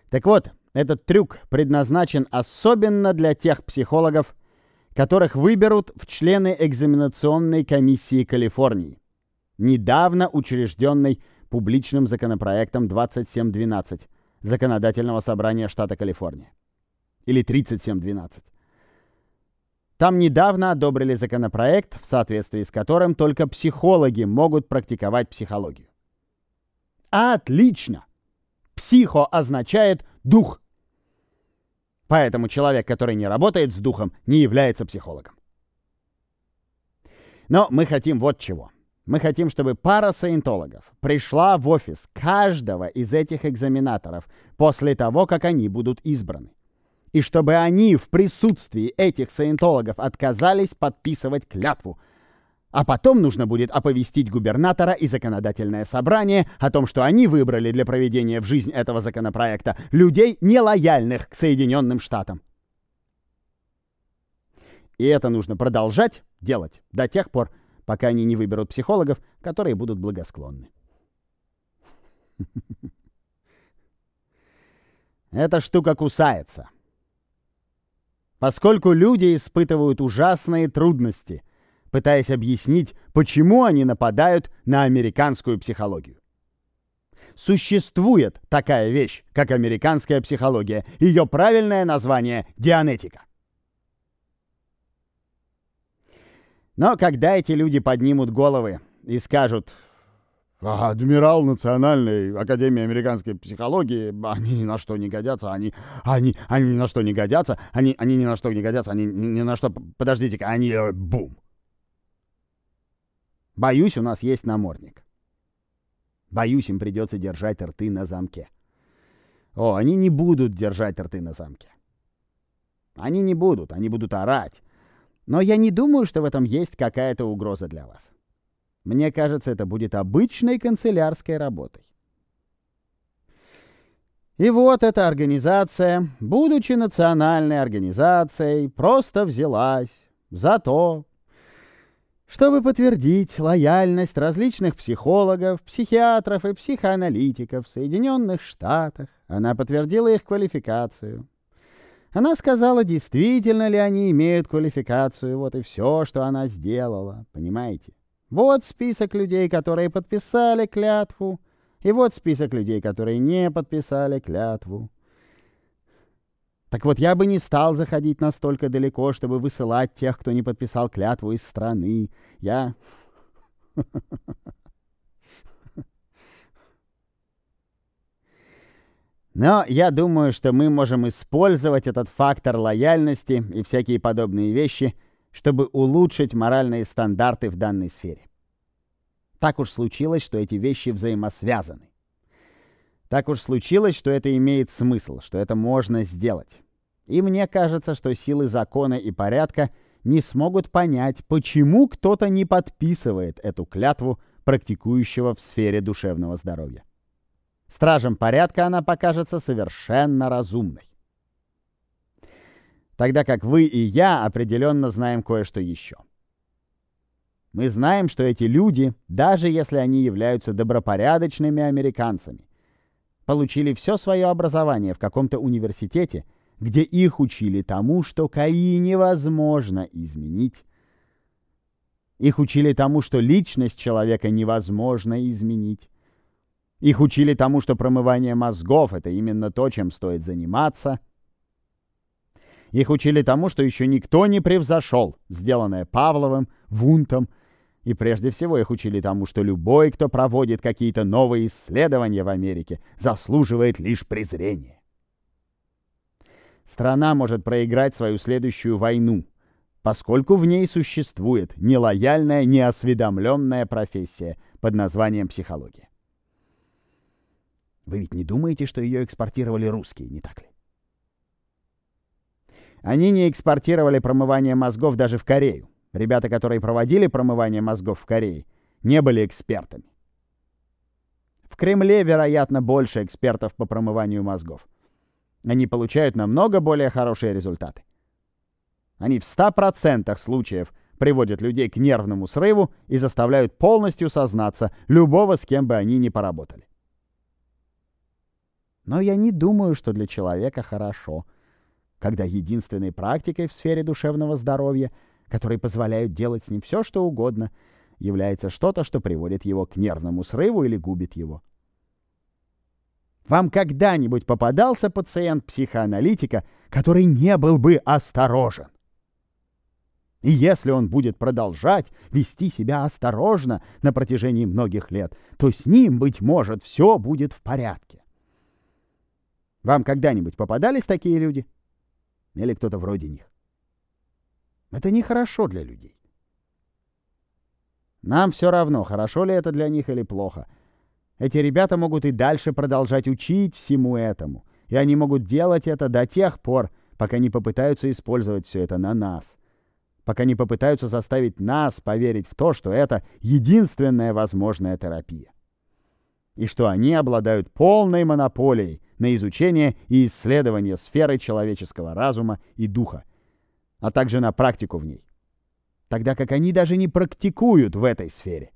Так вот, этот трюк предназначен особенно для тех психологов, которых выберут в члены экзаменационной комиссии Калифорнии, недавно учрежденной публичным законопроектом 2712 Законодательного собрания штата Калифорния. Или 3712. Там недавно одобрили законопроект, в соответствии с которым только психологи могут практиковать психологию. Отлично! Психо означает дух. Поэтому человек, который не работает с духом, не является психологом. Но мы хотим вот чего. Мы хотим, чтобы пара саентологов пришла в офис каждого из этих экзаменаторов после того, как они будут избраны. И чтобы они в присутствии этих саентологов отказались подписывать клятву. А потом нужно будет оповестить губернатора и законодательное собрание о том, что они выбрали для проведения в жизнь этого законопроекта людей, нелояльных к Соединенным Штатам. И это нужно продолжать делать до тех пор, пока они не выберут психологов, которые будут благосклонны. Эта штука кусается. Поскольку люди испытывают ужасные трудности, пытаясь объяснить, почему они нападают на американскую психологию. Существует такая вещь, как американская психология. Ее правильное название – дианетика. Но когда эти люди поднимут головы и скажут: «Адмирал Национальной Академии Американской Психологии, они ни на что не годятся, они ни на что не годятся, они ни на что не годятся, они ни на что, подождите-ка, они бум». Боюсь, у нас есть намордник. Боюсь, им придется держать рты на замке. О, они не будут держать рты на замке. Они не будут, они будут орать. Но я не думаю, что в этом есть какая-то угроза для вас. Мне кажется, это будет обычной канцелярской работой. И вот эта организация, будучи национальной организацией, просто взялась за то, чтобы подтвердить лояльность различных психологов, психиатров и психоаналитиков в Соединенных Штатах. Она подтвердила их квалификацию. Она сказала, действительно ли они имеют квалификацию. Вот и все, что она сделала. Понимаете? Вот список людей, которые подписали клятву. И вот список людей, которые не подписали клятву. Так вот, я бы не стал заходить настолько далеко, чтобы высылать тех, кто не подписал клятву, из страны. Но я думаю, что мы можем использовать этот фактор лояльности и всякие подобные вещи, чтобы улучшить моральные стандарты в данной сфере. Так уж случилось, что эти вещи взаимосвязаны. Так уж случилось, что это имеет смысл, что это можно сделать. И мне кажется, что силы закона и порядка не смогут понять, почему кто-то не подписывает эту клятву практикующего в сфере душевного здоровья. Стражам порядка она покажется совершенно разумной. Тогда как вы и я определенно знаем кое-что еще. Мы знаем, что эти люди, даже если они являются добропорядочными американцами, получили все свое образование в каком-то университете, где их учили тому, что КАИ невозможно изменить. Их учили тому, что личность человека невозможно изменить. Их учили тому, что промывание мозгов — это именно то, чем стоит заниматься. Их учили тому, что еще никто не превзошел сделанное Павловым, Вунтом. И прежде всего их учили тому, что любой, кто проводит какие-то новые исследования в Америке, заслуживает лишь презрения. Страна может проиграть свою следующую войну, поскольку в ней существует нелояльная, неосведомленная профессия под названием психология. Вы ведь не думаете, что ее экспортировали русские, не так ли? Они не экспортировали промывание мозгов даже в Корею. Ребята, которые проводили промывание мозгов в Корее, не были экспертами. В Кремле, вероятно, больше экспертов по промыванию мозгов. Они получают намного более хорошие результаты. Они в 100% случаев приводят людей к нервному срыву и заставляют полностью сознаться любого, с кем бы они ни поработали. Но я не думаю, что для человека хорошо, когда единственной практикой в сфере душевного здоровья, которой позволяют делать с ним все, что угодно, является что-то, что приводит его к нервному срыву или губит его. Вам когда-нибудь попадался пациент психоаналитика, который не был бы осторожен? И если он будет продолжать вести себя осторожно на протяжении многих лет, то с ним, быть может, все будет в порядке. Вам когда-нибудь попадались такие люди? Или кто-то вроде них? Это нехорошо для людей. Нам все равно, хорошо ли это для них или плохо. Эти ребята могут и дальше продолжать учить всему этому. И они могут делать это до тех пор, пока не попытаются использовать все это на нас. Пока не попытаются заставить нас поверить в то, что это единственная возможная терапия. И что они обладают полной монополией на изучение и исследование сферы человеческого разума и духа, а также на практику в ней. Тогда как они даже не практикуют в этой сфере.